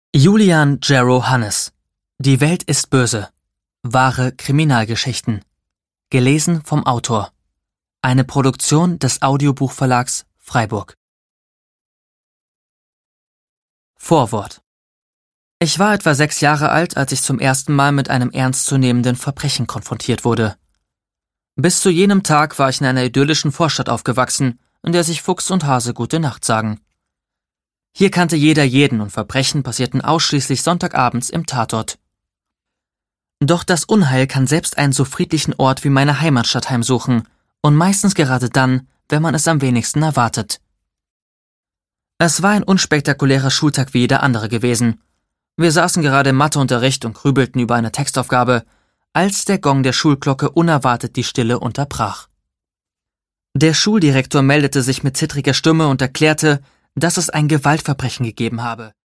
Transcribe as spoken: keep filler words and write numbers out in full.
Julian Jarrow Hannes. Die Welt ist böse. Wahre Kriminalgeschichten. Gelesen vom Autor. Eine Produktion des Audiobuchverlags Freiburg. Vorwort. Ich war etwa sechs Jahre alt, als ich zum ersten Mal mit einem ernstzunehmenden Verbrechen konfrontiert wurde. Bis zu jenem Tag war ich in einer idyllischen Vorstadt aufgewachsen, in der sich Fuchs und Hase gute Nacht sagen. Hier kannte jeder jeden und Verbrechen passierten ausschließlich Sonntagabends im Tatort. Doch das Unheil kann selbst einen so friedlichen Ort wie meine Heimatstadt heimsuchen und meistens gerade dann, wenn man es am wenigsten erwartet. Es war ein unspektakulärer Schultag wie jeder andere gewesen. Wir saßen gerade im Matheunterricht und grübelten über eine Textaufgabe, als der Gong der Schulglocke unerwartet die Stille unterbrach. Der Schuldirektor meldete sich mit zittriger Stimme und erklärte, dass es ein Gewaltverbrechen gegeben habe.